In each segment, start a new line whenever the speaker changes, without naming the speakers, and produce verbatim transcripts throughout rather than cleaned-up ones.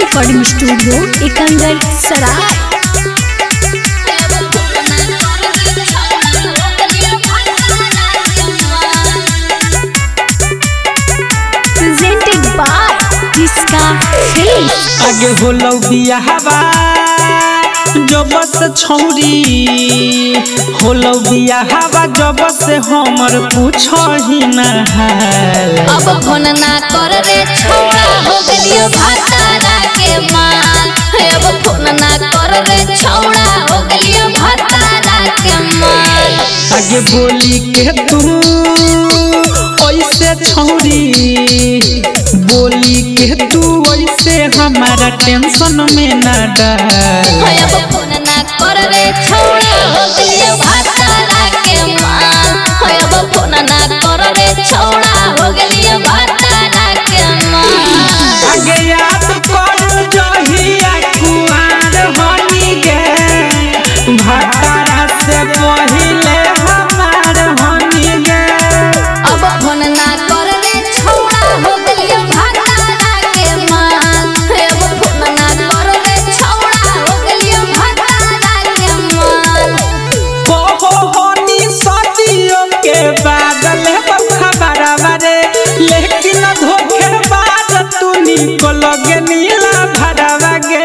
Recording studio एकंगर सराय। Presented by किसका फेस।
आगे होलो बियाहवा जब से छौरी होलो बियाहवा जब से हमर पूछही ना हाल।
अब फोन ना कर रे छौड़ा हो गेलियो भातारा के माल। अब फोन ना कर रे छौड़ा हो गेलियो भातारा के माल।
आगे बोली के तू ऐसे छौरी बोली के तू ऐसे हमारा टेंशन में ना डाल।
अब फोन ना कर रे छौड़ा हो गेलियो भातारा के माल। अब फोन ना कर रे छौड़ा हो गेलियो भातारा के माल।
आगे याद कर जहिया कुआर होनी गे भातारा से पहिले हमार होनी गे।
अब फोन ना कर रे छौड़ा हो गेलियो भातारा के माल। अब फोन ना कर रे छौड़ा हो गेलियो भातारा के माल।
कहो होनी सदियों के बादल खबरवा रे लेकिन धोखेबाज तू निकल गे नीला भरवा गे।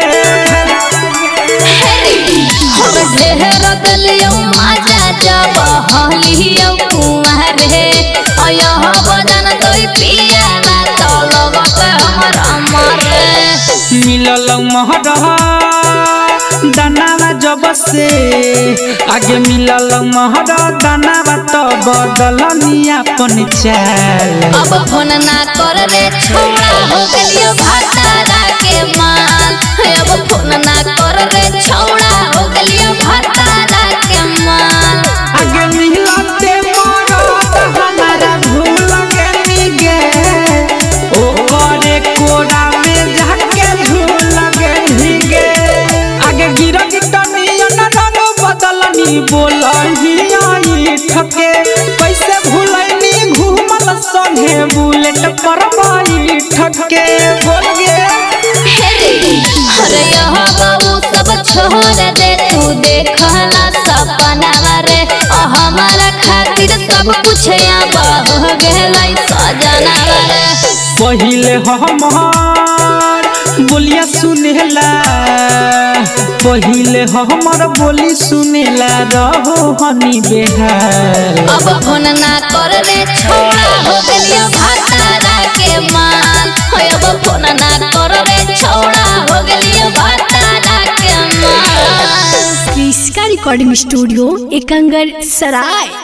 हम ढेर गलियो माजा जब हलियो कुंवर हे। अयो बदन तोई पिया ना तो लगत हमर अमर हे।
मिलल महरा दानावा जब से आगे मिलल महरा दानावा तो बदलनी अपन चाल।
अब फोन ना कर रे छौड़ा हो गेलियो भातारा के माल। अब फोन ना कर रे छौड़ा हो गेलियो भातारा के माल।
आगे मिलते मरद हमारा भूल गेली गे ओ करे कोरा में जाके झूल गेली गे। आगे गिर गिटनियन रंग बदलनी बोलही आई ठके कैसे भूलनी घूमल संगे बुलेट पर बाई ठके बोल गे।
अरे यहाँ बाबू सब छोड़ दे तू देखला सपना रे। हमारा खातिर सब कुछ यहाँ हो गेलै सजना रे।
पहिले हमर बोलिया सुनेला पहिले हमर बोली सुनेला रहो हनी बेहाल।
अब फोन ना कर रे छौड़ा हो गेलियो भातारा के माल। अब फोन ना कर रे छौड़ा हो गेलियो भातारा के माल।
किसका रिकॉर्डिंग स्टूडियो एकंगर सराय।